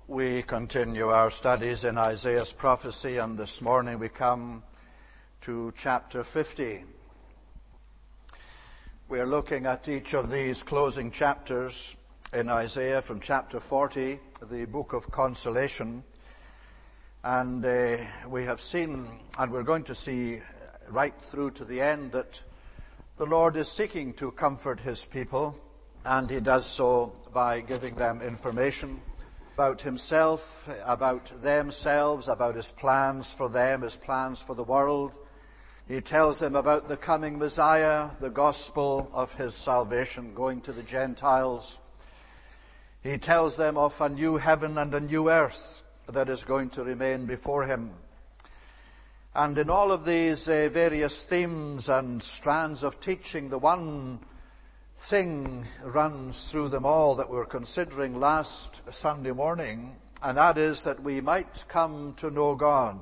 We continue our studies in Isaiah's prophecy, and this morning we come to chapter 50. We are looking at each of these closing chapters in Isaiah from chapter 40, the book of consolation. And we have seen, and we're going to see right through to the end, that the Lord is seeking to comfort his people, and he does so by giving them information about himself, about themselves, about his plans for them, his plans for the world. He tells them about the coming Messiah, the gospel of his salvation going to the Gentiles. He tells them of a new heaven and a new earth that is going to remain before him. And in all of these various themes and strands of teaching, the one thing runs through them all that we were considering last Sunday morning, and that is that we might come to know God.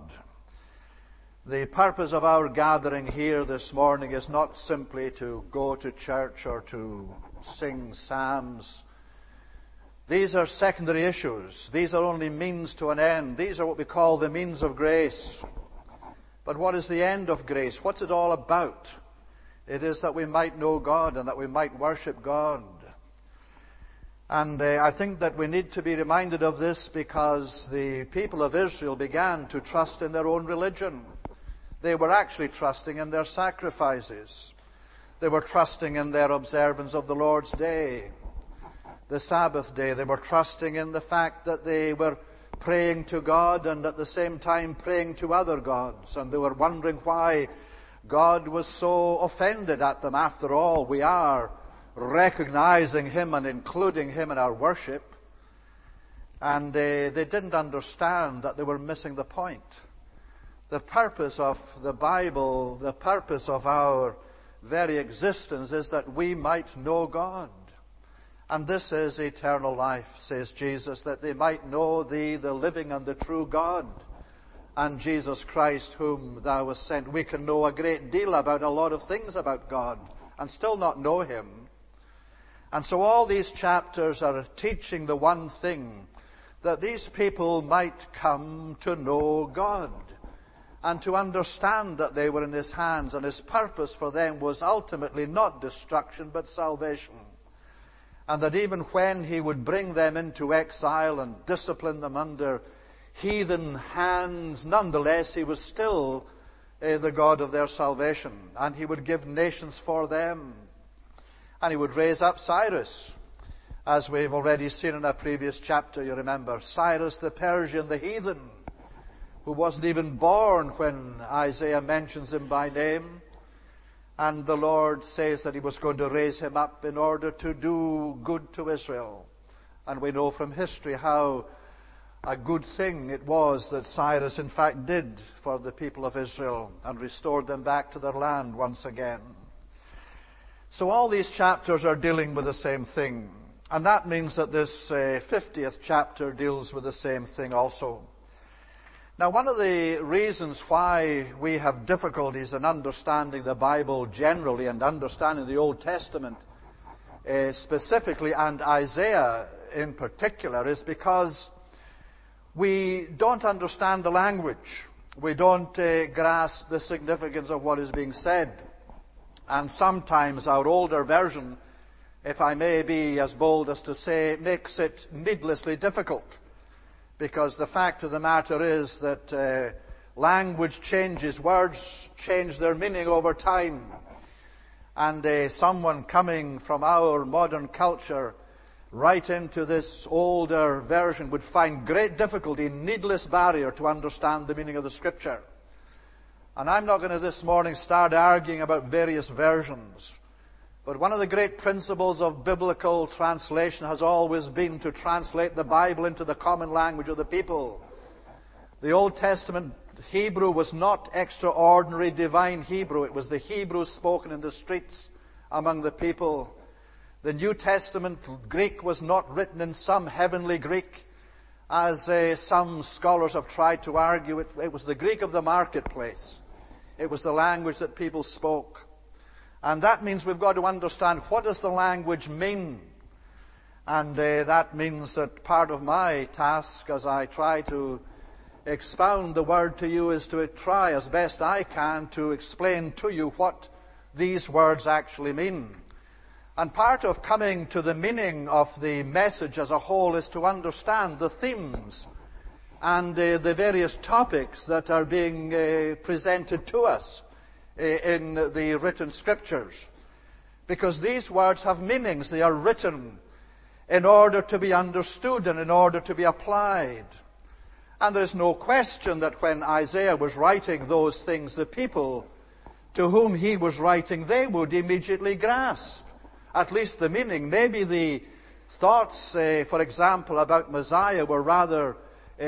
The purpose of our gathering here this morning is not simply to go to church or to sing psalms. These are secondary issues. These are only means to an end. These are what we call the means of grace. But what is the end of grace? What's it all about? It is that we might know God and that we might worship God. And I think that we need to be reminded of this because the people of Israel began to trust in their own religion. They were actually trusting in their sacrifices. They were trusting in their observance of the Lord's day, the Sabbath day. They were trusting in the fact that they were praying to God and at the same time praying to other gods. And they were wondering why God was so offended at them. After all, we are recognizing him and including him in our worship. And they didn't understand that they were missing the point. The purpose of the Bible, the purpose of our very existence is that we might know God. And this is eternal life, says Jesus, that they might know thee, the living and the true God, and Jesus Christ, whom thou hast sent. We can know a great deal about a lot of things about God and still not know him. And so all these chapters are teaching the one thing, that these people might come to know God and to understand that they were in his hands, and his purpose for them was ultimately not destruction but salvation. And that even when he would bring them into exile and discipline them under heathen hands, nonetheless he was still the God of their salvation, and he would give nations for them. And he would raise up Cyrus, as we've already seen in a previous chapter, you remember, Cyrus the Persian, the heathen, who wasn't even born when Isaiah mentions him by name. And the Lord says that he was going to raise him up in order to do good to Israel. And we know from history how a good thing it was that Cyrus in fact did for the people of Israel and restored them back to their land once again. So all these chapters are dealing with the same thing. And that means that this 50th chapter deals with the same thing also. Now, one of the reasons why we have difficulties in understanding the Bible generally and understanding the Old Testament specifically and Isaiah in particular is because we don't understand the language. We don't grasp the significance of what is being said. And sometimes our older version, if I may be as bold as to say, makes it needlessly difficult. Because the fact of the matter is that language changes, words change their meaning over time. And someone coming from our modern culture right into this older version would find great difficulty, needless barrier to understand the meaning of the Scripture. And I'm not going to this morning start arguing about various versions. But one of the great principles of biblical translation has always been to translate the Bible into the common language of the people. The Old Testament Hebrew was not extraordinary divine Hebrew. It was the Hebrew spoken in the streets among the people. The New Testament Greek was not written in some heavenly Greek, as some scholars have tried to argue. It was the Greek of the marketplace. It was the language that people spoke. And that means we've got to understand, what does the language mean? And that means that part of my task as I try to expound the word to you is to try as best I can to explain to you what these words actually mean. And part of coming to the meaning of the message as a whole is to understand the themes and the various topics that are being presented to us in the written scriptures. Because these words have meanings. They are written in order to be understood and in order to be applied. And there is no question that when Isaiah was writing those things, the people to whom he was writing, they would immediately grasp at least the meaning. Maybe the thoughts, for example, about Messiah were rather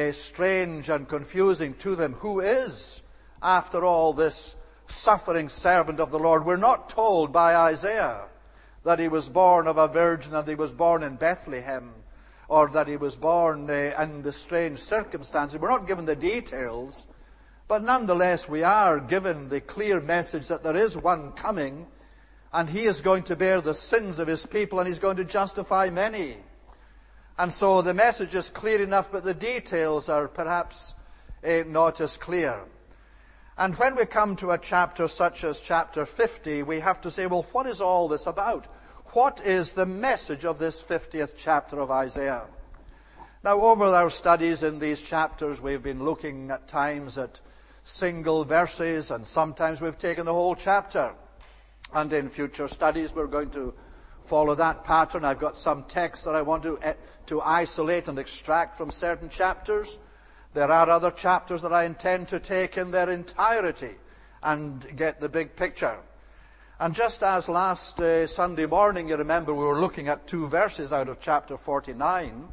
strange and confusing to them. Who is, after all, this suffering servant of the Lord? We're not told by Isaiah that he was born of a virgin and he was born in Bethlehem, or that he was born in the strange circumstances. We're not given the details, but nonetheless we are given the clear message that there is one coming, and he is going to bear the sins of his people, and he's going to justify many. And so the message is clear enough, but the details are perhaps not as clear. And when we come to a chapter such as chapter 50, we have to say, well, what is all this about? What is the message of this 50th chapter of Isaiah? Now, over our studies in these chapters, we've been looking at times at single verses, and sometimes we've taken the whole chapter. And in future studies, we're going to follow that pattern. I've got some texts that I want to isolate and extract from certain chapters. There are other chapters that I intend to take in their entirety and get the big picture. And just as last Sunday morning, you remember we were looking at two verses out of chapter 49,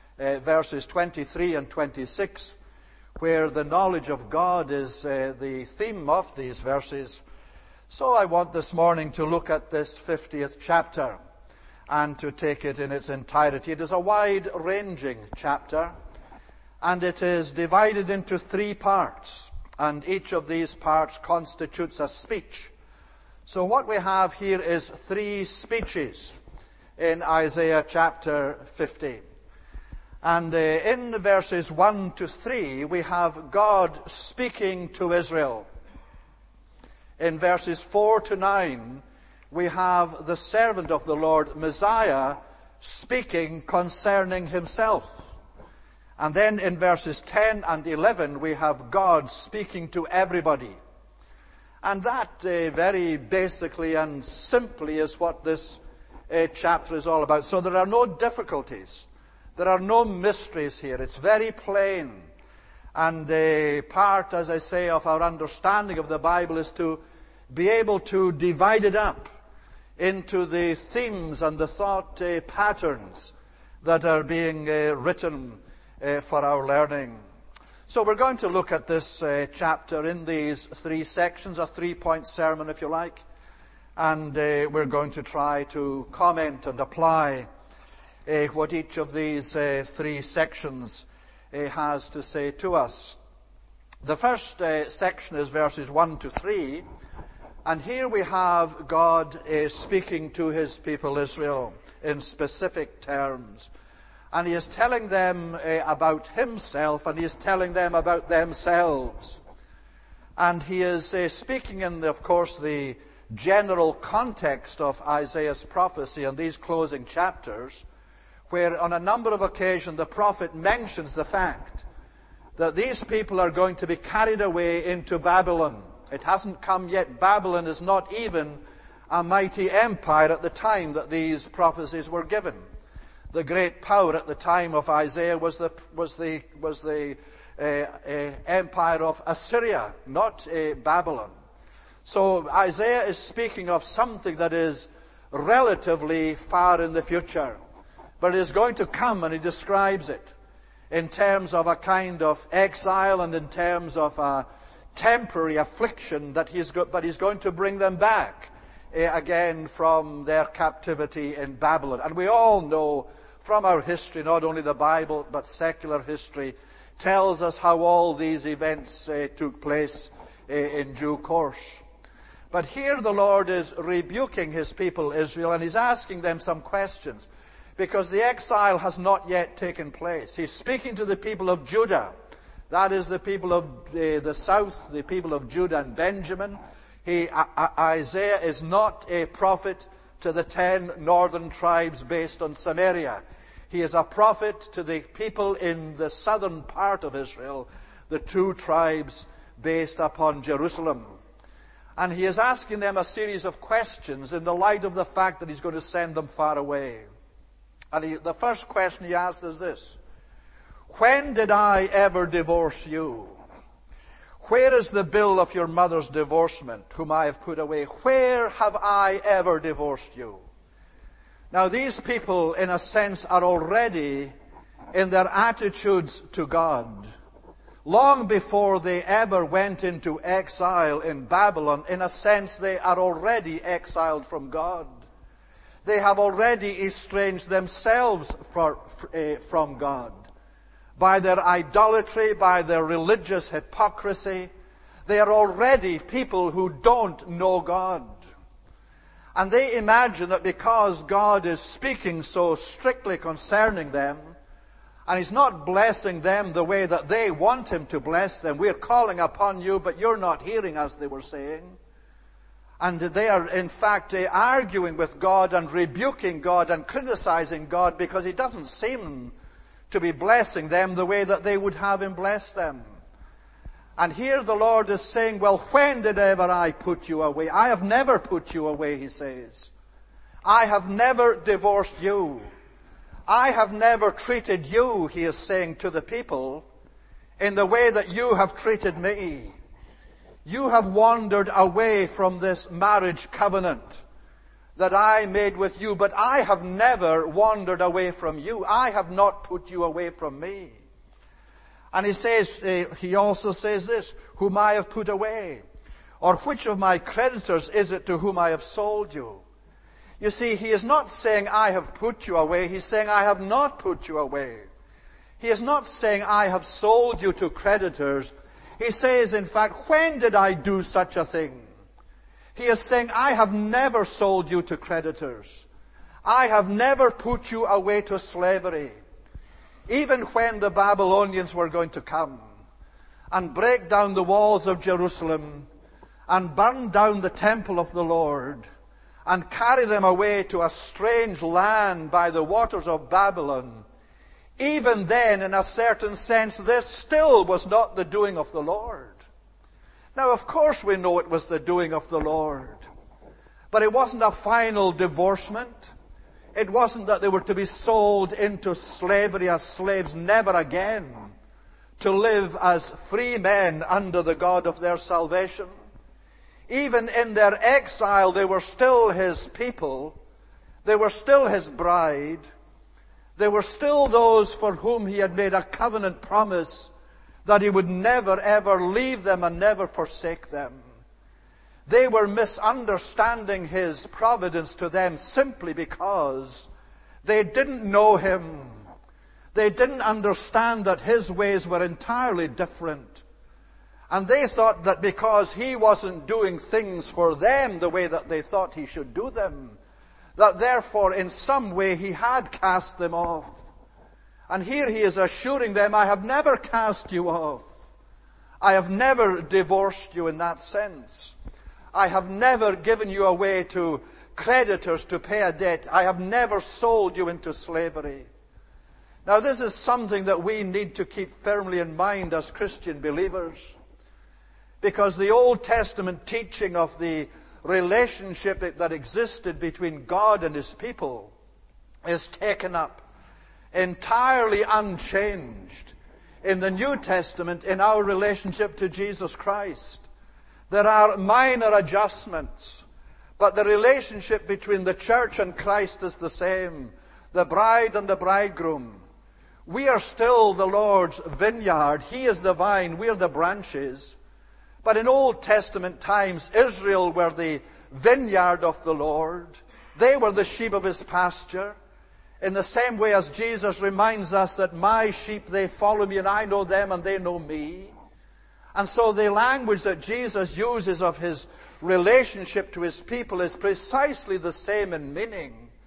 verses 23 and 26, where the knowledge of God is the theme of these verses. So I want this morning to look at this 50th chapter and to take it in its entirety. It is a wide-ranging chapter, and it is divided into three parts, and each of these parts constitutes a speech. So what we have here is three speeches in Isaiah chapter 50. And in verses 1 to 3, we have God speaking to Israel. In verses 4 to 9, we have the servant of the Lord, Messiah, speaking concerning himself. And then in verses 10 and 11, we have God speaking to everybody. And that very basically and simply is what this chapter is all about. So there are no difficulties. There are no mysteries here. It's very plain. And part, as I say, of our understanding of the Bible is to be able to divide it up into the themes and the thought patterns that are being written for our learning. So we're going to look at this chapter in these three sections, a three-point sermon, if you like. And we're going to try to comment and apply what each of these three sections has to say to us. The first section is verses 1 to 3. And here we have God speaking to his people Israel in specific terms. And he is telling them about himself, and he is telling them about themselves. And he is speaking in, of course, the general context of Isaiah's prophecy in these closing chapters, where on a number of occasions the prophet mentions the fact that these people are going to be carried away into Babylon. It hasn't come yet. Babylon is not even a mighty empire at the time that these prophecies were given. The great power at the time of Isaiah was the empire of Assyria, not Babylon. So Isaiah is speaking of something that is relatively far in the future, but it is going to come, and he describes it in terms of a kind of exile and in terms of a temporary affliction that he's going to bring them back again from their captivity in Babylon. And we all know from our history, not only the Bible, but secular history, tells us how all these events took place in due course. But here the Lord is rebuking his people Israel, and he's asking them some questions. because the exile has not yet taken place. He's speaking to the people of Judah. That is the people of the south, the people of Judah and Benjamin. Isaiah is not a prophet to the 10 northern tribes based on Samaria. He is a prophet to the people in the southern part of Israel, the 2 tribes based upon Jerusalem. And he is asking them a series of questions in the light of the fact that he's going to send them far away. And the first question he asks is this: when did I ever divorce you? Where is the bill of your mother's divorcement, whom I have put away? Where have I ever divorced you? Now, these people, in a sense, are already in their attitudes to God. Long before they ever went into exile in Babylon, in a sense, they are already exiled from God. They have already estranged themselves from God. By their idolatry, by their religious hypocrisy, they are already people who don't know God. And they imagine that because God is speaking so strictly concerning them, and He's not blessing them the way that they want Him to bless them, we're calling upon you, but you're not hearing us, they were saying. And they are, in fact, arguing with God and rebuking God and criticizing God because He doesn't seem to be blessing them the way that they would have Him bless them. And here the Lord is saying, well, when did ever I put you away? I have never put you away, He says. I have never divorced you. I have never treated you, He is saying to the people, in the way that you have treated me. You have wandered away from this marriage covenant that I made with you, but I have never wandered away from you. I have not put you away from me. And he also says this, whom I have put away. Or which of my creditors is it to whom I have sold you? You see, he is not saying I have put you away. He's saying I have not put you away. He is not saying I have sold you to creditors. He says, in fact, when did I do such a thing? He is saying, I have never sold you to creditors. I have never put you away to slavery. Even when the Babylonians were going to come and break down the walls of Jerusalem and burn down the temple of the Lord and carry them away to a strange land by the waters of Babylon, even then, in a certain sense, this still was not the doing of the Lord. Now, of course, we know it was the doing of the Lord. But it wasn't a final divorcement. It wasn't that they were to be sold into slavery as slaves never again, to live as free men under the God of their salvation. Even in their exile, they were still His people. They were still His bride. They were still those for whom He had made a covenant promise that He would never ever leave them and never forsake them. They were misunderstanding His providence to them simply because they didn't know Him. They didn't understand that His ways were entirely different. And they thought that because He wasn't doing things for them the way that they thought He should do them, that therefore in some way He had cast them off. And here He is assuring them, I have never cast you off. I have never divorced you in that sense. I have never given you away to creditors to pay a debt. I have never sold you into slavery. Now, this is something that we need to keep firmly in mind as Christian believers, because the Old Testament teaching of the relationship that existed between God and His people is taken up entirely unchanged in the New Testament in our relationship to Jesus Christ. There are minor adjustments, but the relationship between the church and Christ is the same, the bride and the bridegroom. We are still the Lord's vineyard. He is the vine, we are the branches. But in Old Testament times, Israel were the vineyard of the Lord. They were the sheep of His pasture. In the same way as Jesus reminds us that my sheep, they follow me, and I know them and they know me. And so the language that Jesus uses of His relationship to His people is precisely the same in meaning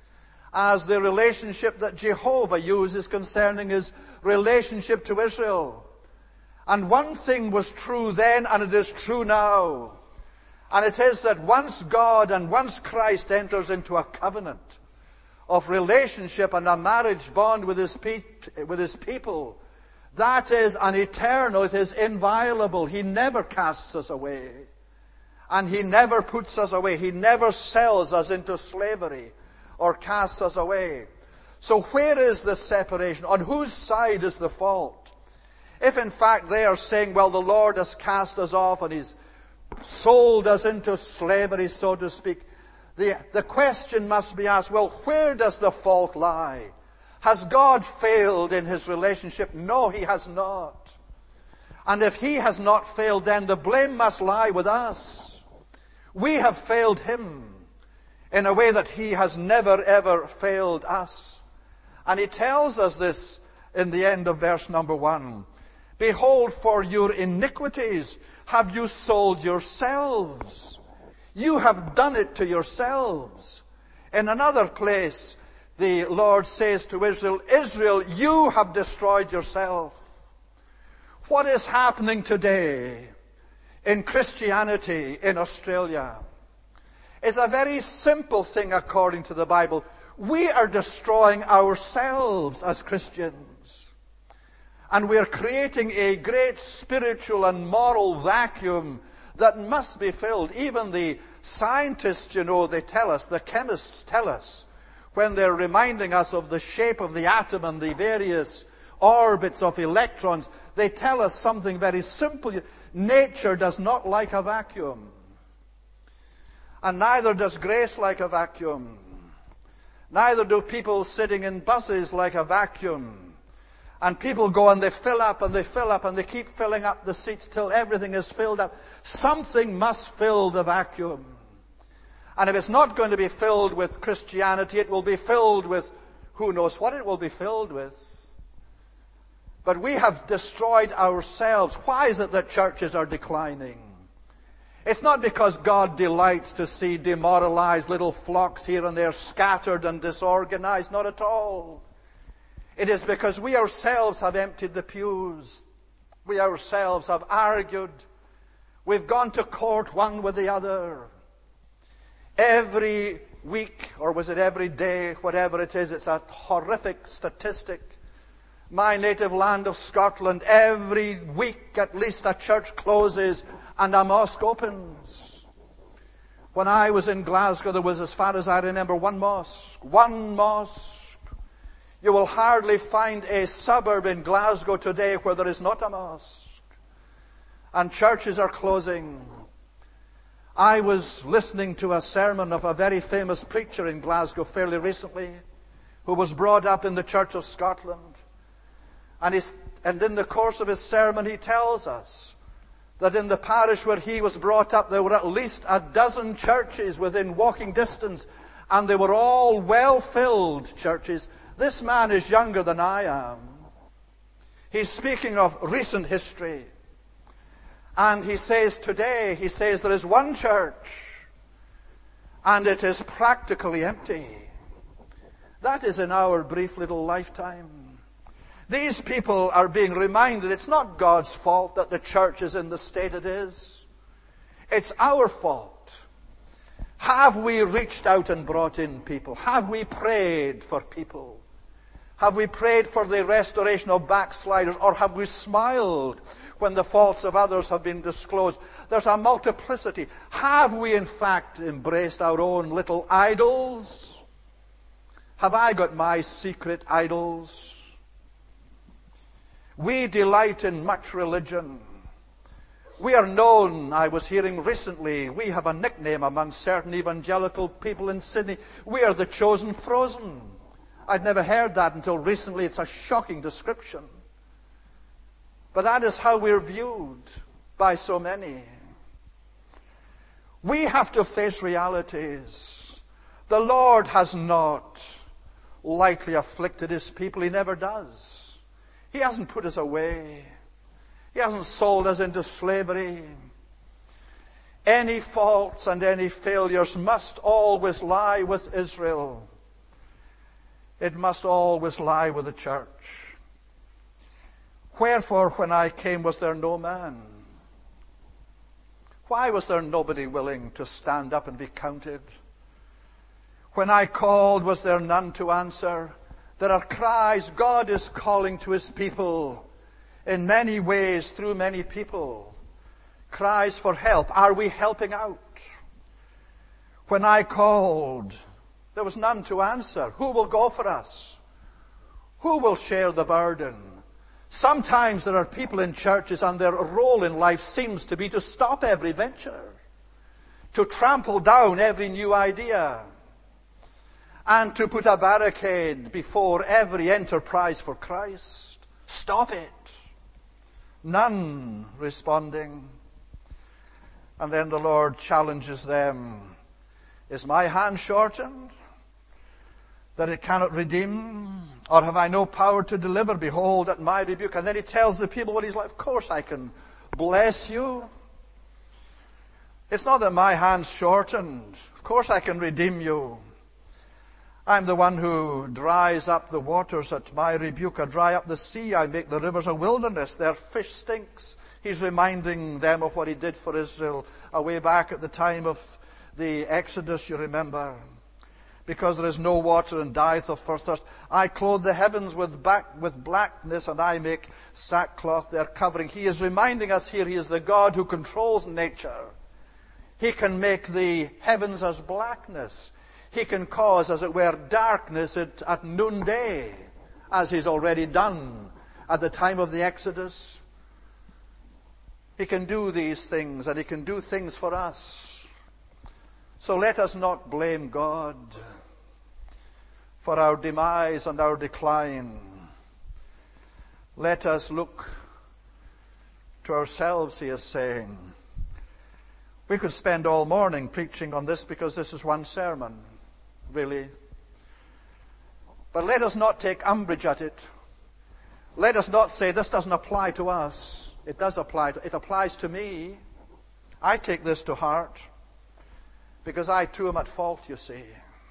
as the relationship that Jehovah uses concerning his relationship to Israel. And one thing was true then, and it is true now. And it is that once God and once Christ enters into a covenant of relationship and a marriage bond with his people, that is an eternal, it is inviolable. He never casts us away. And he never puts us away. He never sells us into slavery or casts us away. So where is the separation? On whose side is the fault? If in fact they are saying, well, the Lord has cast us off and he's sold us into slavery, so to speak, the question must be asked, well, where does the fault lie? Has God failed in his relationship? No, he has not. And if he has not failed, then the blame must lie with us. We have failed him in a way that he has never ever failed us. And he tells us this in the end of verse number 1. Behold, for your iniquities have you sold yourselves. You have done it to yourselves. In another place, the Lord says to Israel, Israel, you have destroyed yourself. What is happening today in Christianity in Australia is a very simple thing according to the Bible. We are destroying ourselves as Christians. And we are creating a great spiritual and moral vacuum that must be filled. Even the scientists, they tell us, the chemists tell us, when they're reminding us of the shape of the atom and the various orbits of electrons, they tell us something very simple. Nature does not like a vacuum. And neither does grace like a vacuum. Neither do people sitting in buses like a vacuum. And people go and they fill up and they fill up and they keep filling up the seats till everything is filled up. Something must fill the vacuum. And if it's not going to be filled with Christianity, it will be filled with who knows what it will be filled with. But we have destroyed ourselves. Why is it that churches are declining? It's not because God delights to see demoralized little flocks here and there scattered and disorganized. Not at all. It is because we ourselves have emptied the pews. We ourselves have argued. We've gone to court one with the other. Every week, or was it every day, whatever it is, it's a horrific statistic. My native land of Scotland, every week at least a church closes and a mosque opens. When I was in Glasgow, there was, as far as I remember, one mosque. One mosque. You will hardly find a suburb in Glasgow today where there is not a mosque. And churches are closing. I was listening to a sermon of a very famous preacher in Glasgow fairly recently, who was brought up in the Church of Scotland. And in the course of his sermon, he tells us that in the parish where he was brought up, there were at least a dozen churches within walking distance, and they were all well-filled churches. This man is younger than I am. He's speaking of recent history. And he says today, there is one church, and it is practically empty. That is in our brief little lifetime. These people are being reminded it's not God's fault that the church is in the state it is. It's our fault. Have we reached out and brought in people? Have we prayed for people? Have we prayed for the restoration of backsliders? Or have we smiled when the faults of others have been disclosed? There's a multiplicity. Have we in fact embraced our own little idols? Have I got my secret idols? We delight in much religion. We are known, I was hearing recently, we have a nickname among certain evangelical people in Sydney. We are the chosen frozen. I'd never heard that until recently. It's a shocking description. But that is how we're viewed by so many. We have to face realities. The Lord has not lightly afflicted his people. He never does. He hasn't put us away. He hasn't sold us into slavery. Any faults and any failures must always lie with Israel. it must always lie with the church. Wherefore, when I came, was there no man? Why was there nobody willing to stand up and be counted? When I called, was there none to answer? There are cries. God is calling to his people in many ways, through many people. Cries for help. Are we helping out? When I called, there was none to answer. Who will go for us? Who will share the burden? Sometimes there are people in churches and their role in life seems to be to stop every venture, to trample down every new idea, and to put a barricade before every enterprise for Christ. Stop it. None responding. And then the Lord challenges them. Is my hand shortened, that it cannot redeem? Or have I no power to deliver? Behold, at my rebuke. And then he tells the people what he's like. Of course I can bless you. It's not that my hand's shortened. Of course I can redeem you. I'm the one who dries up the waters at my rebuke. I dry up the sea. I make the rivers a wilderness. Their fish stinks. He's reminding them of what he did for Israel way back at the time of the Exodus, you remember. Because there is no water and dieth of thirst. I clothe the heavens with blackness, and I make sackcloth their covering. He is reminding us here, he is the God who controls nature. He can make the heavens as blackness. He can cause, as it were, darkness at noonday, as he's already done at the time of the Exodus. He can do these things, and he can do things for us. So let us not blame God for our demise and our decline. Let us look to ourselves, he is saying. We could spend all morning preaching on this because this is one sermon, really. But let us not take umbrage at it. Let us not say this doesn't apply to us. It does apply. It applies to me. I take this to heart because I too am at fault, you see.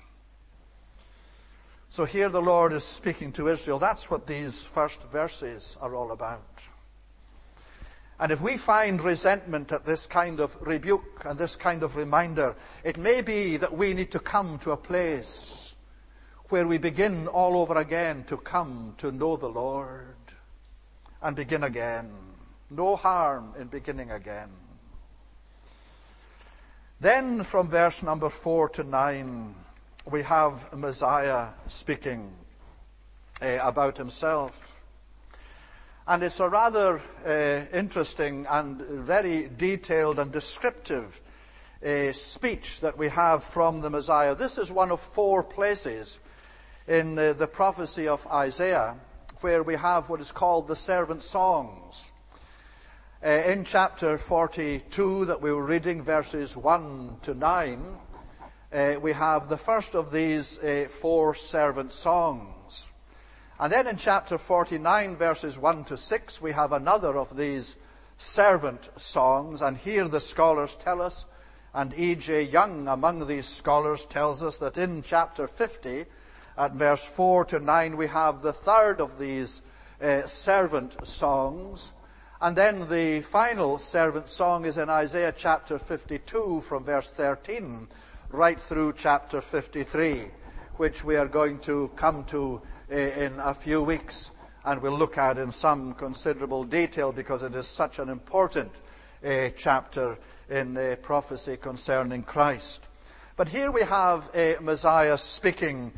So here the Lord is speaking to Israel. That's what these first verses are all about. And if we find resentment at this kind of rebuke and this kind of reminder, it may be that we need to come to a place where we begin all over again to come to know the Lord and begin again. No harm in beginning again. Then from verse number 4 to 9, we have Messiah speaking about himself. And it's a rather interesting and very detailed and descriptive speech that we have from the Messiah. This is one of 4 places in the prophecy of Isaiah where we have what is called the servant songs. In chapter 42 that we were reading, verses 1 to 9, we have the first of these 4 servant songs. And then in chapter 49, verses 1 to 6, we have another of these servant songs. And here the scholars tell us, and E.J. Young among these scholars tells us that in chapter 50, at verse 4 to 9, we have the third of these servant songs. And then the final servant song is in Isaiah chapter 52 from verse 13 right through chapter 53, which we are going to come to in a few weeks and we'll look at in some considerable detail because it is such an important chapter in prophecy concerning Christ. But here we have Messiah speaking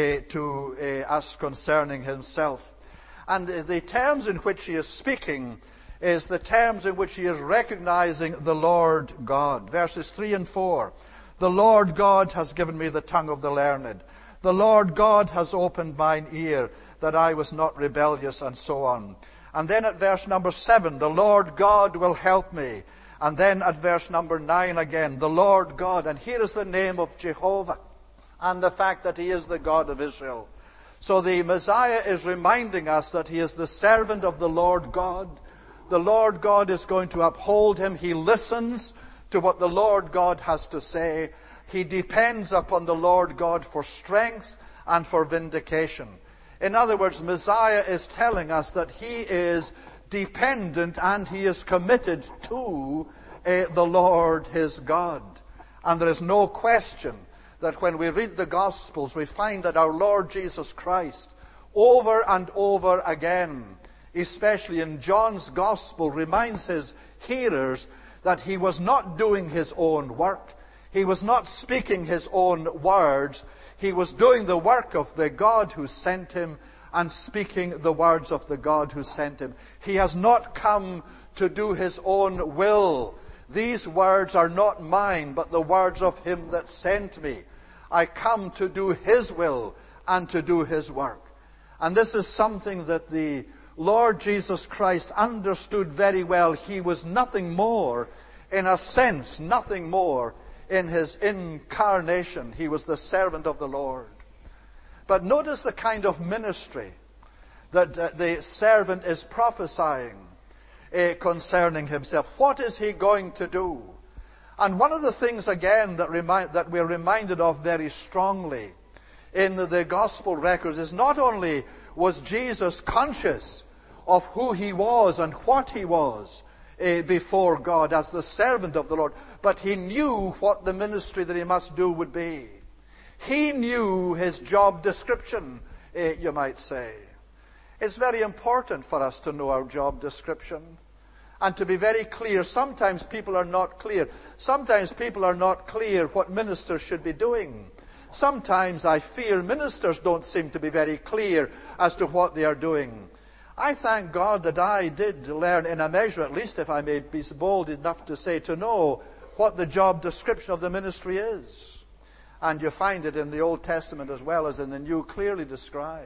to us concerning himself. And the terms in which he is speaking is the terms in which he is recognizing the Lord God. Verses 3 and 4. The Lord God has given me the tongue of the learned. The Lord God has opened mine ear, that I was not rebellious, and so on. And then at verse number 7, the Lord God will help me. And then at verse number 9 again, the Lord God. And here is the name of Jehovah and the fact that he is the God of Israel. So the Messiah is reminding us that he is the servant of the Lord God. The Lord God is going to uphold him. He listens to what the Lord God has to say. He depends upon the Lord God for strength and for vindication. In other words, Messiah is telling us that he is dependent and he is committed to the Lord his God. And there is no question that when we read the Gospels, we find that our Lord Jesus Christ, over and over again, especially in John's Gospel, reminds his hearers that he was not doing his own work. He was not speaking his own words. He was doing the work of the God who sent him and speaking the words of the God who sent him. He has not come to do his own will. These words are not mine, but the words of him that sent me. I come to do his will and to do his work. And this is something that the Lord Jesus Christ understood very well. He was nothing more, in a sense, nothing more in his incarnation. He was the servant of the Lord. But notice the kind of ministry that the servant is prophesying concerning himself. What is he going to do? And one of the things, again, that we're reminded of very strongly in the gospel records is not only was Jesus conscious of who he was and what he was before God as the servant of the Lord, but he knew what the ministry that he must do would be. He knew his job description, you might say. It's very important for us to know our job description and to be very clear. Sometimes people are not clear. Sometimes people are not clear what ministers should be doing. Sometimes I fear ministers don't seem to be very clear as to what they are doing. I thank God that I did learn in a measure, at least if I may be bold enough to say, to know what the job description of the ministry is. And you find it in the Old Testament as well as in the New, clearly described.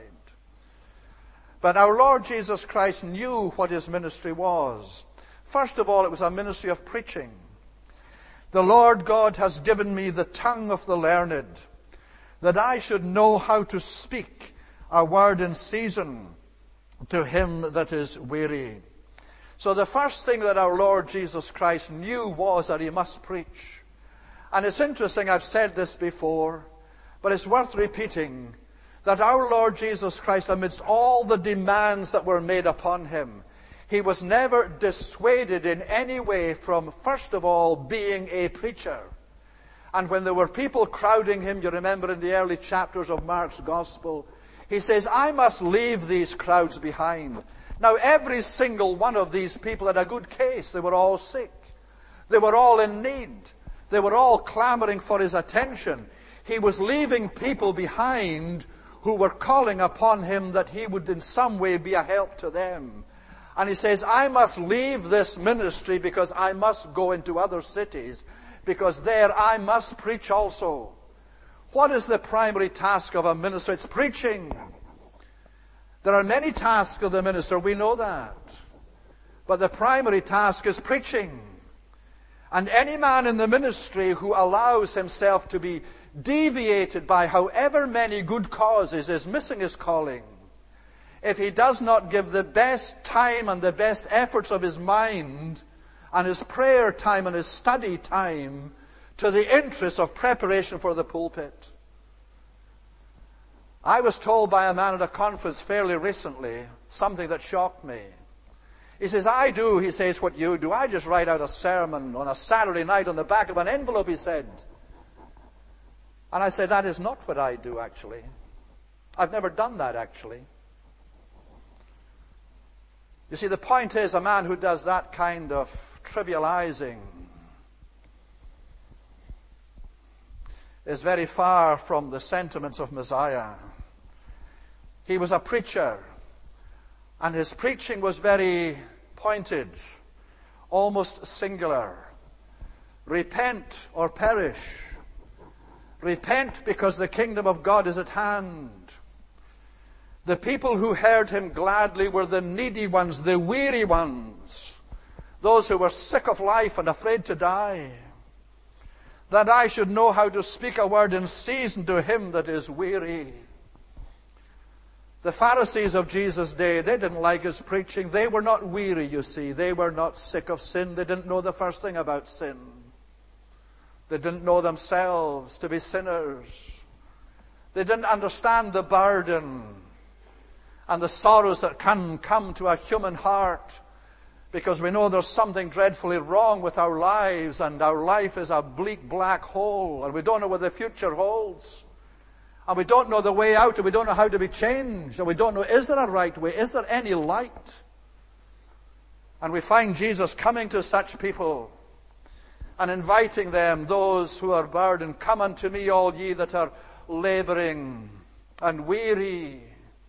But our Lord Jesus Christ knew what his ministry was. First of all, it was a ministry of preaching. The Lord God has given me the tongue of the learned, that I should know how to speak a word in season to him that is weary. So the first thing that our Lord Jesus Christ knew was that he must preach. And it's interesting, I've said this before, but it's worth repeating, that our Lord Jesus Christ, amidst all the demands that were made upon him, he was never dissuaded in any way from, first of all, being a preacher. And when there were people crowding him, you remember in the early chapters of Mark's Gospel, he says, I must leave these crowds behind. Now, every single one of these people had a good case. They were all sick. They were all in need. They were all clamoring for his attention. He was leaving people behind who were calling upon him that he would in some way be a help to them. And he says, I must leave this ministry because I must go into other cities, because there I must preach also. What is the primary task of a minister? It's preaching. There are many tasks of the minister, we know that. But the primary task is preaching. And any man in the ministry who allows himself to be deviated by however many good causes is missing his calling. If he does not give the best time and the best efforts of his mind and his prayer time and his study time to the interest of preparation for the pulpit. I was told by a man at a conference fairly recently something that shocked me. He says, he says, what you do. I just write out a sermon on a Saturday night on the back of an envelope, he said. And I said, that is not what I do, actually. I've never done that, actually. You see, the point is, a man who does that kind of trivializing is very far from the sentiments of Messiah. He was a preacher, and his preaching was very pointed, almost singular. Repent or perish. Repent because the kingdom of God is at hand. The people who heard him gladly were the needy ones, the weary ones, those who were sick of life and afraid to die. That I should know how to speak a word in season to him that is weary. The Pharisees of Jesus' day, they didn't like his preaching. They were not weary, you see. They were not sick of sin. They didn't know the first thing about sin. They didn't know themselves to be sinners. They didn't understand the burden and the sorrows that can come to a human heart, because we know there's something dreadfully wrong with our lives, and our life is a bleak black hole, and we don't know what the future holds. And we don't know the way out, and we don't know how to be changed, and we don't know, is there a right way? Is there any light? And we find Jesus coming to such people and inviting them, those who are burdened, come unto me, all ye that are laboring and weary.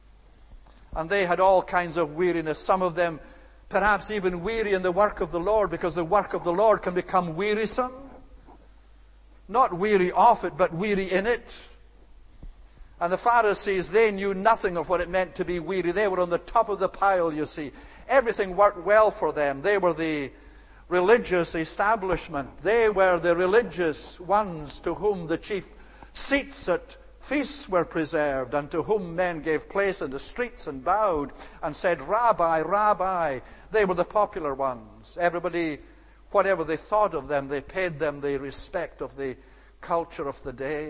And they had all kinds of weariness. Some of them perhaps even weary in the work of the Lord, because the work of the Lord can become wearisome. Not weary of it, but weary in it. And the Pharisees, they knew nothing of what it meant to be weary. They were on the top of the pile, you see. Everything worked well for them. They were the religious establishment. They were the religious ones to whom the chief seats at feasts were preserved, and to whom men gave place in the streets and bowed and said, Rabbi, Rabbi. They were the popular ones. Everybody, whatever they thought of them, they paid them the respect of the culture of the day.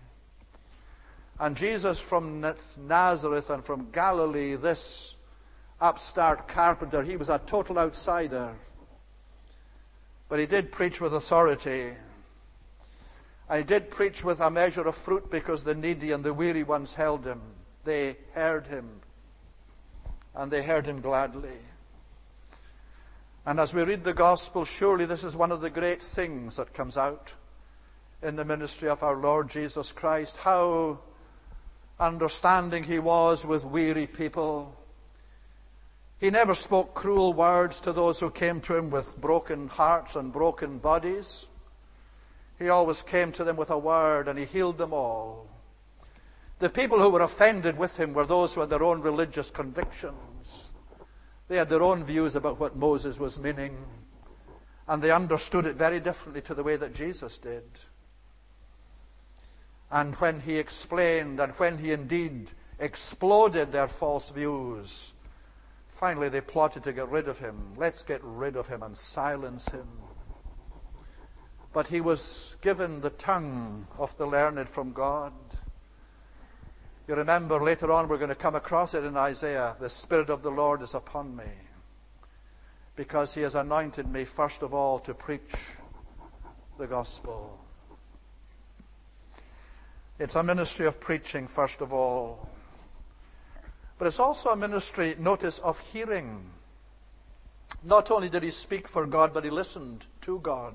And Jesus from Nazareth and from Galilee, this upstart carpenter, he was a total outsider. But he did preach with authority. And he did preach with a measure of fruit, because the needy and the weary ones held him. They heard him. And they heard him gladly. And as we read the gospel, surely this is one of the great things that comes out in the ministry of our Lord Jesus Christ. How understanding he was with weary people. He never spoke cruel words to those who came to him with broken hearts and broken bodies. He always came to them with a word, and he healed them all. The people who were offended with him were those who had their own religious convictions. They had their own views about what Moses was meaning, and they understood it very differently to the way that Jesus did. And when he explained, and when he indeed exploded their false views, finally they plotted to get rid of him. Let's get rid of him and silence him. But he was given the tongue of the learned from God. You remember later on we're going to come across it in Isaiah. The Spirit of the Lord is upon me, because he has anointed me first of all to preach the gospel. It's a ministry of preaching first of all. But it's also a ministry, notice, of hearing. Not only did he speak for God, but he listened to God.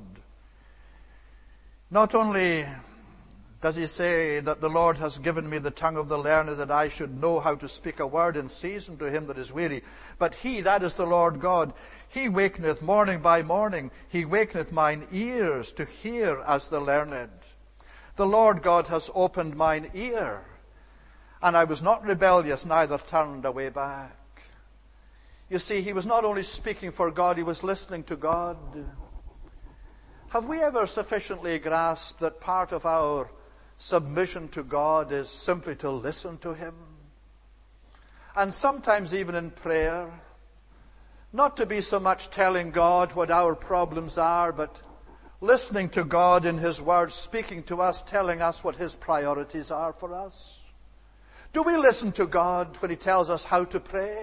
Not only does he say that the Lord has given me the tongue of the learned, that I should know how to speak a word in season to him that is weary, but he, that is the Lord God, he wakeneth morning by morning, he wakeneth mine ears to hear as the learned. The Lord God has opened mine ear, and I was not rebellious, neither turned away back. You see, he was not only speaking for God, he was listening to God. Have we ever sufficiently grasped that part of our submission to God is simply to listen to him? And sometimes even in prayer, not to be so much telling God what our problems are, but listening to God in his word, speaking to us, telling us what his priorities are for us. Do we listen to God when he tells us how to pray?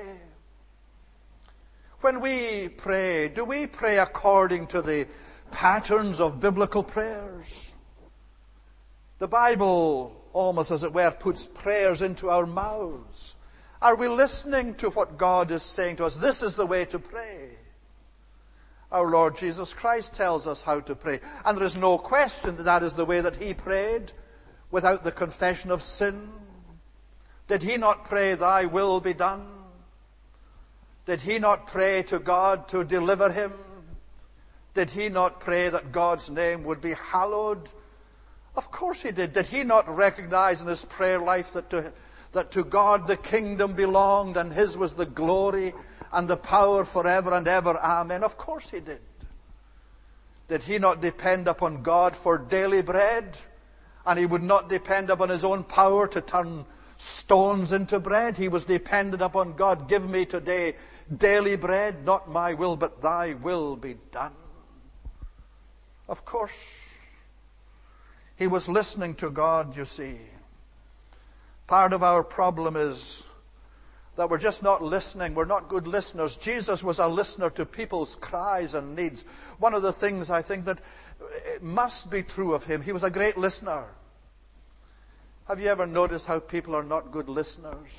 When we pray, do we pray according to the patterns of biblical prayers? The Bible, almost as it were, puts prayers into our mouths. Are we listening to what God is saying to us? This is the way to pray. Our Lord Jesus Christ tells us how to pray. And there is no question that that is the way that he prayed, without the confession of sin. Did he not pray, thy will be done? Did he not pray to God to deliver him? Did he not pray that God's name would be hallowed? Of course he did. Did he not recognize in his prayer life that to God the kingdom belonged, and his was the glory and the power forever and ever? Amen. Of course he did. Did he not depend upon God for daily bread? And he would not depend upon his own power to turn stones into bread. He was dependent upon God. Give me today daily bread, not my will, but thy will be done. Of course, he was listening to God, you see. Part of our problem is that we're just not listening. We're not good listeners. Jesus was a listener to people's cries and needs. One of the things I think that must be true of him, he was a great listener. Have you ever noticed how people are not good listeners?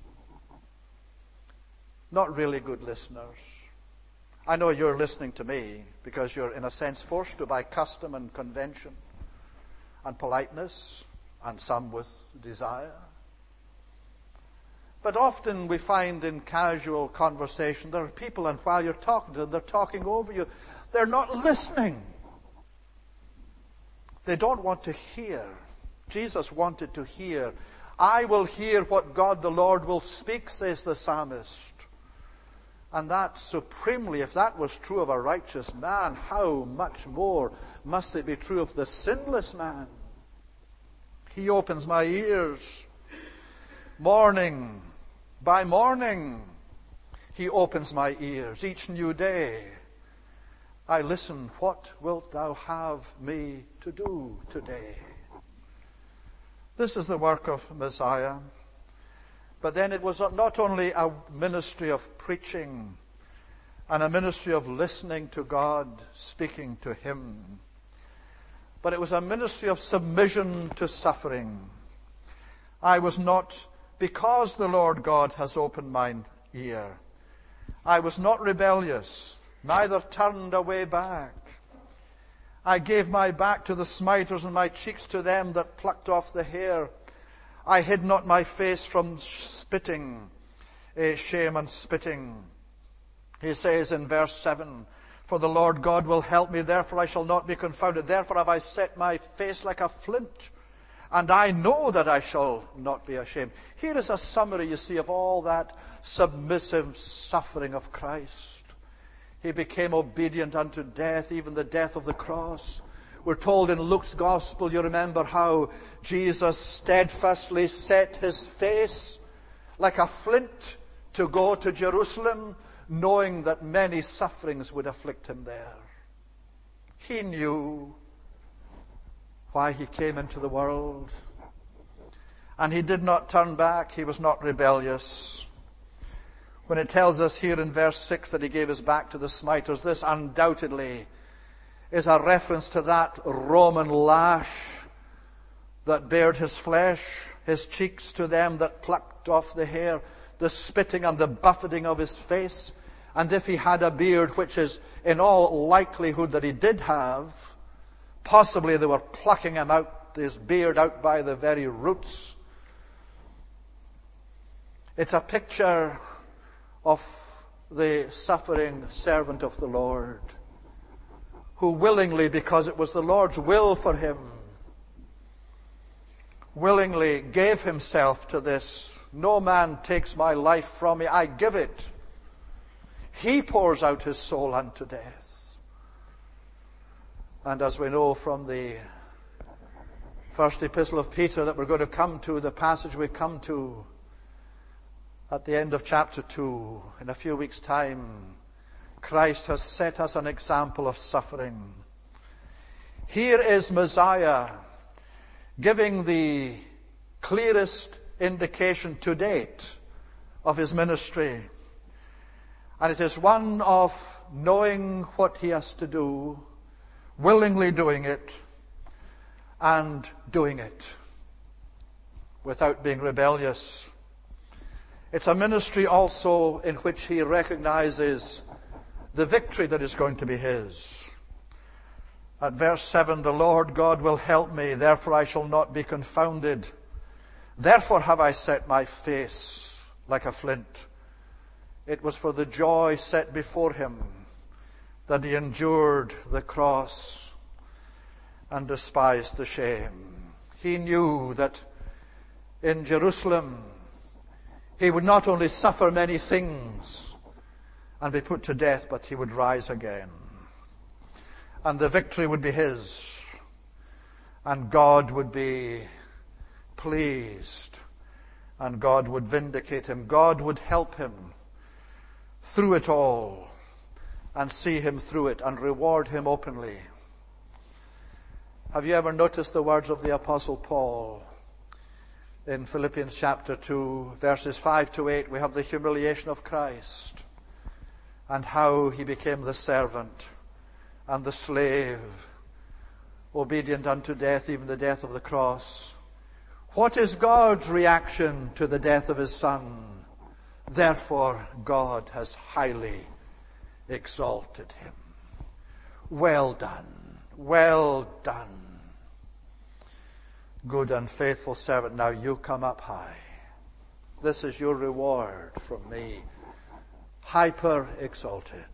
Not really good listeners. I know you're listening to me because you're, in a sense, forced to by custom and convention and politeness, and some with desire. But often we find in casual conversation, there are people, and while you're talking to them, they're talking over you. They're not listening. They don't want to hear. Jesus wanted to hear. I will hear what God the Lord will speak, says the psalmist. And that supremely, if that was true of a righteous man, how much more must it be true of the sinless man? He opens my ears. Morning by morning, he opens my ears. Each new day, I listen. What wilt thou have me to do today? This is the work of Messiah. But then it was not only a ministry of preaching and a ministry of listening to God, speaking to him, but it was a ministry of submission to suffering. I was not, because the Lord God has opened mine ear, I was not rebellious, neither turned away back. I gave my back to the smiters and my cheeks to them that plucked off the hair. I hid not my face from spitting, shame and spitting. He says in verse 7, for the Lord God will help me, therefore I shall not be confounded. Therefore have I set my face like a flint, and I know that I shall not be ashamed. Here is a summary, you see, of all that submissive suffering of Christ. He became obedient unto death, even the death of the cross. We're told in Luke's Gospel, you remember how Jesus steadfastly set his face like a flint to go to Jerusalem, knowing that many sufferings would afflict him there. He knew why he came into the world. And he did not turn back. He was not rebellious. When it tells us here in verse 6 that he gave his back to the smiters, this undoubtedly is a reference to that Roman lash that bared his flesh, his cheeks to them that plucked off the hair, the spitting and the buffeting of his face. And if he had a beard, which is in all likelihood that he did have, possibly they were plucking him out, his beard out by the very roots. It's a picture of the suffering servant of the Lord, who willingly, because it was the Lord's will for him, willingly gave himself to this. No man takes my life from me, I give it. He pours out his soul unto death. And as we know from the first epistle of Peter that we're going to come to, the passage we come to at the end of chapter 2, in a few weeks' time, Christ has set us an example of suffering. Here is Messiah giving the clearest indication to date of his ministry. And it is one of knowing what he has to do, willingly doing it, and doing it without being rebellious. It's a ministry also in which he recognizes the victory that is going to be his. At verse 7, the Lord God will help me, therefore I shall not be confounded. Therefore have I set my face like a flint. It was for the joy set before him that he endured the cross and despised the shame. He knew that in Jerusalem he would not only suffer many things and be put to death, but he would rise again. And the victory would be his. And God would be pleased. And God would vindicate him. God would help him through it all and see him through it and reward him openly. Have you ever noticed the words of the Apostle Paul? In Philippians chapter 2, verses 5 to 8, we have the humiliation of Christ and how he became the servant and the slave, obedient unto death, even the death of the cross. What is God's reaction to the death of his Son? Therefore, God has highly exalted him. Well done, well done, good and faithful servant. Now you come up high. This is your reward from me. Hyper exalted.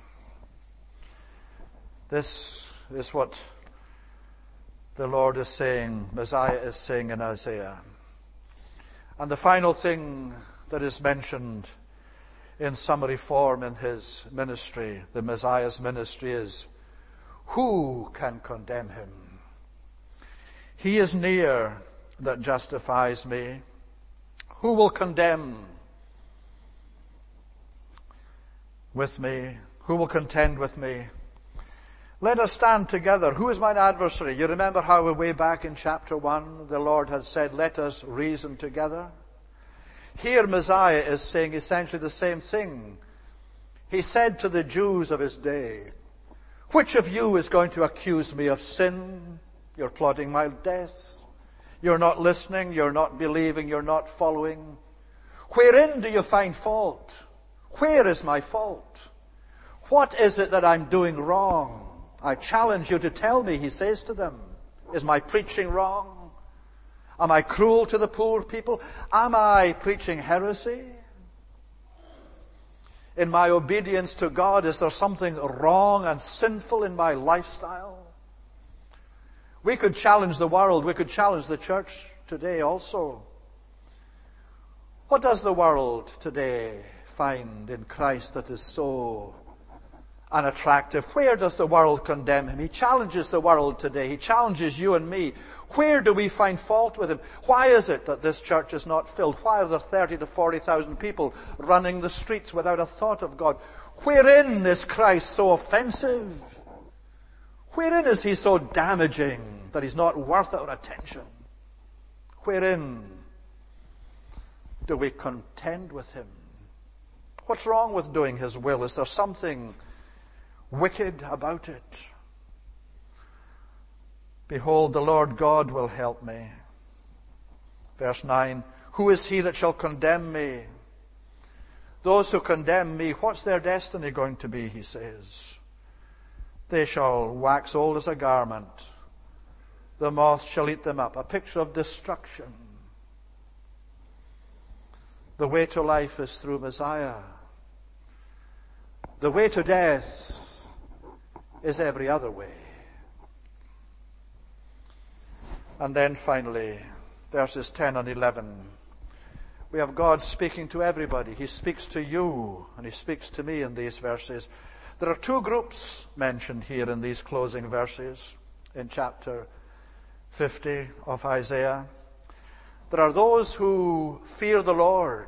This is what the Lord is saying, Messiah is saying in Isaiah. And the final thing that is mentioned in summary form in his ministry, the Messiah's ministry, is, who can condemn him? He is near that justifies me. Who will condemn with me? Who will contend with me? Let us stand together. Who is mine adversary? You remember how way back in chapter 1 the Lord had said, let us reason together. Here Messiah is saying essentially the same thing. He said to the Jews of his day, which of you is going to accuse me of sin? You're plotting my death. You're not listening. You're not believing. You're not following. Wherein do you find fault? Where is my fault? What is it that I'm doing wrong? I challenge you to tell me, he says to them. Is my preaching wrong? Am I cruel to the poor people? Am I preaching heresy? In my obedience to God, is there something wrong and sinful in my lifestyle? We could challenge the world. We could challenge the church today also. What does the world today find in Christ that is so unattractive? Where does the world condemn him? He challenges the world today. He challenges you and me. Where do we find fault with him? Why is it that this church is not filled? Why are there 30 to 40,000 people running the streets without a thought of God? Wherein is Christ so offensive? Wherein is he so damaging that he's not worth our attention? Wherein do we contend with him? What's wrong with doing his will? Is there something wicked about it? Behold, the Lord God will help me. Verse 9, who is he that shall condemn me? Those who condemn me, what's their destiny going to be, he says? They shall wax old as a garment. The moth shall eat them up. A picture of destruction. The way to life is through Messiah. The way to death is every other way. And then finally, verses 10 and 11. We have God speaking to everybody. He speaks to you and he speaks to me in these verses. There are two groups mentioned here in these closing verses in chapter 50 of Isaiah. There are those who fear the Lord,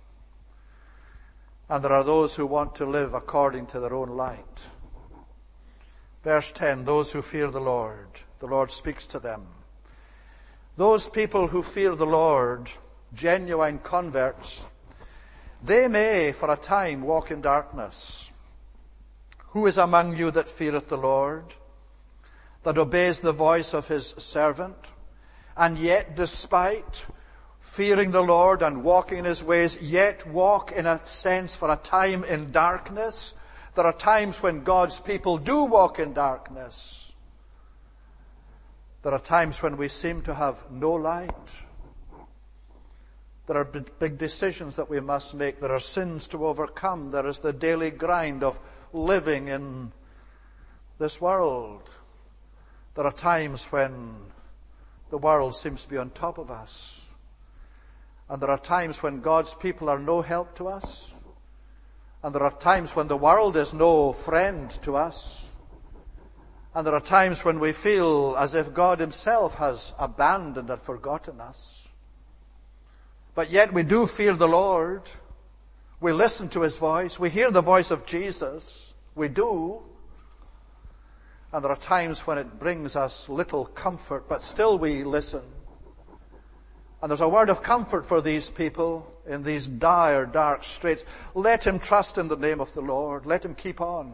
and there are those who want to live according to their own light. Verse 10, those who fear the Lord speaks to them. Those people who fear the Lord, genuine converts, they may for a time walk in darkness. Who is among you that feareth the Lord, that obeys the voice of his servant, and yet despite fearing the Lord and walking in his ways, yet walk in a sense for a time in darkness? There are times when God's people do walk in darkness. There are times when we seem to have no light. There are big decisions that we must make. There are sins to overcome. There is the daily grind of living in this world. There are times when the world seems to be on top of us. And there are times when God's people are no help to us. And there are times when the world is no friend to us. And there are times when we feel as if God himself has abandoned and forgotten us. But yet we do fear the Lord. We listen to his voice. We hear the voice of Jesus. We do. And there are times when it brings us little comfort, but still we listen. And there's a word of comfort for these people in these dire, dark straits. Let him trust in the name of the Lord. Let him keep on.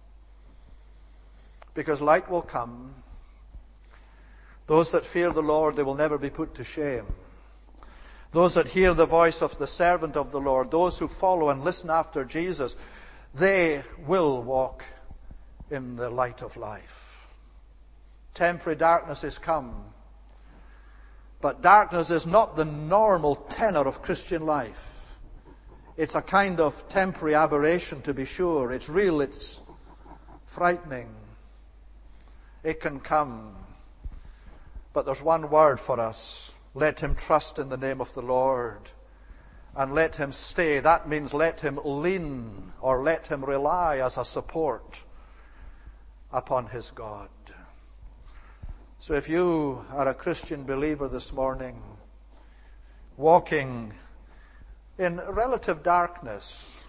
Because light will come. Those that fear the Lord, they will never be put to shame. Those that hear the voice of the servant of the Lord, those who follow and listen after Jesus, they will walk in the light of life. Temporary darkness is come. But darkness is not the normal tenor of Christian life. It's a kind of temporary aberration, to be sure. It's real, it's frightening. It can come. But there's one word for us. Let him trust in the name of the Lord. And let him stay. That means let him lean or let him rely as a support upon his God. So if you are a Christian believer this morning, walking in relative darkness,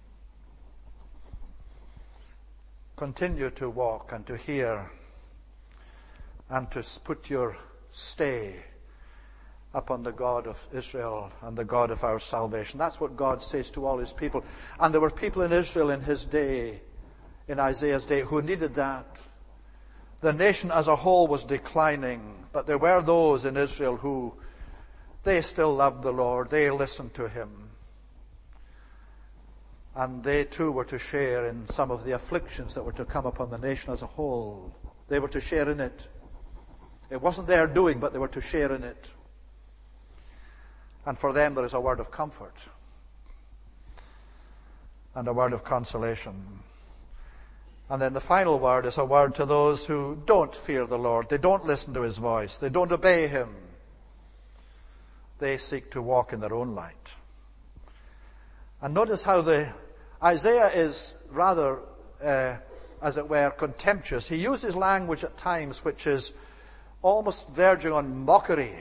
continue to walk and to hear and to put your stay upon the God of Israel and the God of our salvation. That's what God says to all his people. And there were people in Israel in his day, in Isaiah's day, who needed that. The nation as a whole was declining, but there were those in Israel who, they still loved the Lord. They listened to him. And they too were to share in some of the afflictions that were to come upon the nation as a whole. They were to share in it. It wasn't their doing, but they were to share in it. And for them there is a word of comfort and a word of consolation. And then the final word is a word to those who don't fear the Lord. They don't listen to his voice. They don't obey him. They seek to walk in their own light. And notice how Isaiah is rather, as it were, contemptuous. He uses language at times which is almost verging on mockery.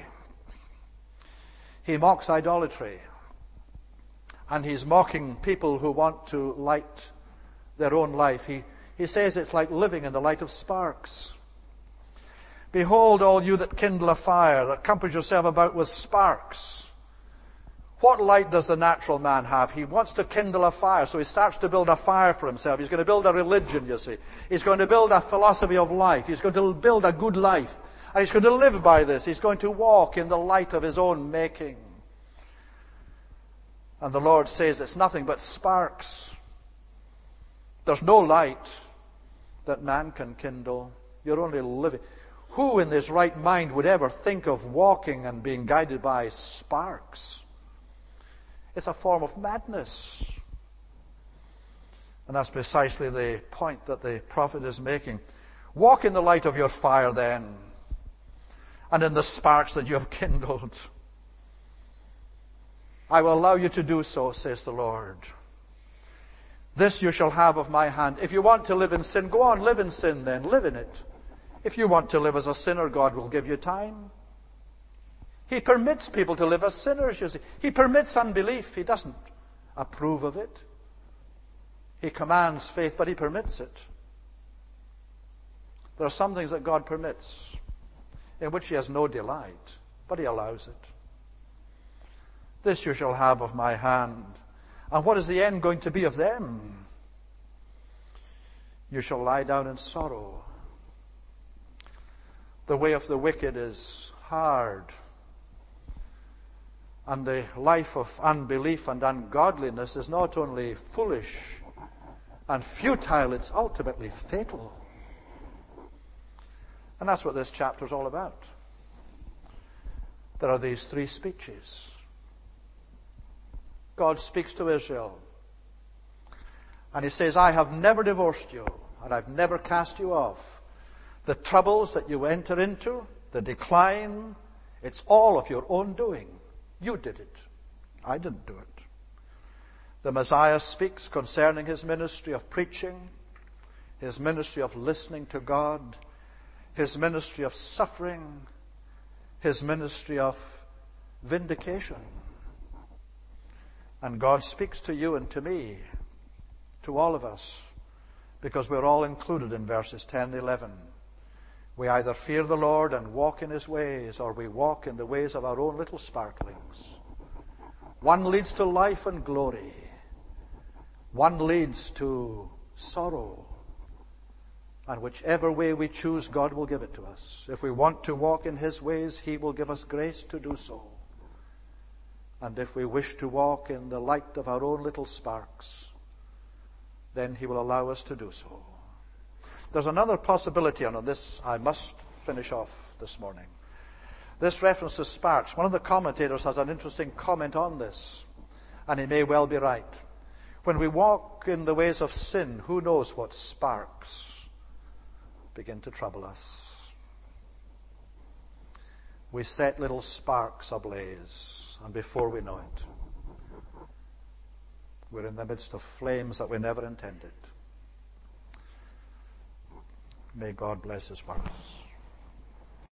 He mocks idolatry. And he's mocking people who want to light their own life. He says it's like living in the light of sparks. Behold, all you that kindle a fire, that compass yourself about with sparks. What light does the natural man have? He wants to kindle a fire, so he starts to build a fire for himself. He's going to build a religion, you see. He's going to build a philosophy of life. He's going to build a good life. And he's going to live by this. He's going to walk in the light of his own making. And the Lord says it's nothing but sparks. There's no light that man can kindle. You're only living. Who in his right mind would ever think of walking and being guided by sparks? It's a form of madness. And that's precisely the point that the prophet is making. Walk in the light of your fire then, and in the sparks that you have kindled. I will allow you to do so, says the Lord. This you shall have of my hand. If you want to live in sin, go on, live in sin then. Live in it. If you want to live as a sinner, God will give you time. He permits people to live as sinners, you see. He permits unbelief. He doesn't approve of it. He commands faith, but he permits it. There are some things that God permits in which he has no delight, but he allows it. This you shall have of my hand. And what is the end going to be of them? You shall lie down in sorrow. The way of the wicked is hard. And the life of unbelief and ungodliness is not only foolish and futile, it's ultimately fatal. And that's what this chapter is all about. There are these three speeches. God speaks to Israel. And he says, I have never divorced you, and I've never cast you off. The troubles that you enter into, the decline, it's all of your own doing. You did it. I didn't do it. The Messiah speaks concerning his ministry of preaching, his ministry of listening to God, his ministry of suffering, his ministry of vindication. And God speaks to you and to me, to all of us, because we're all included in verses 10 and 11. We either fear the Lord and walk in his ways, or we walk in the ways of our own little sparklings. One leads to life and glory. One leads to sorrow. And whichever way we choose, God will give it to us. If we want to walk in his ways, he will give us grace to do so. And if we wish to walk in the light of our own little sparks, then he will allow us to do so. There's another possibility, and on this I must finish off this morning. This reference to sparks. One of the commentators has an interesting comment on this, and he may well be right. When we walk in the ways of sin, who knows what sparks begin to trouble us? We set little sparks ablaze, and before we know it, we're in the midst of flames that we never intended. May God bless his words.